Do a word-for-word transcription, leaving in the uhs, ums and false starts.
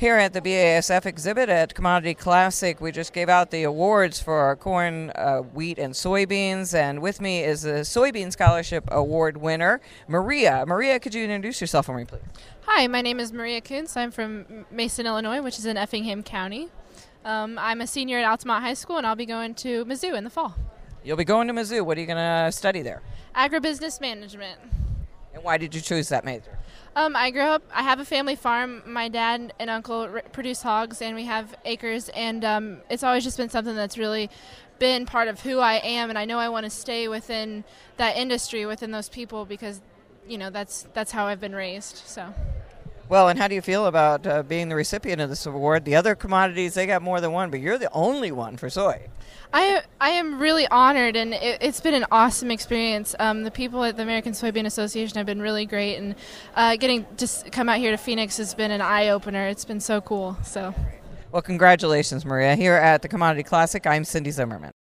Here at the B A S F exhibit at Commodity Classic, we just gave out the awards for our corn, uh, wheat, and soybeans. And with me is a Soybean Scholarship Award winner, Maria. Maria, could you introduce yourself for me, please? Hi, my name is Maria Kuntz. I'm from Mason, Illinois, which is in Effingham County. Um, I'm a senior at Altamont High School, and I'll be going to Mizzou in the fall. You'll be going to Mizzou. What are you going to study there? Agribusiness management. And why did you choose that major? Um, I grew up, I have a family farm. My dad and uncle r- produce hogs, and we have acres, and um, it's always just been something that's really been part of who I am, and I know I want to stay within that industry, within those people, because, you know, that's that's how I've been raised, so. Well, and how do you feel about uh, being the recipient of this award? The other commodities, they got more than one, but you're the only one for soy. I I am really honored, and it, it's been an awesome experience. Um, the people at the American Soybean Association have been really great, and uh, getting to s- come out here to Phoenix has been an eye-opener. It's been so cool. So, Well, congratulations, Maria. Here at the Commodity Classic, I'm Cindy Zimmerman.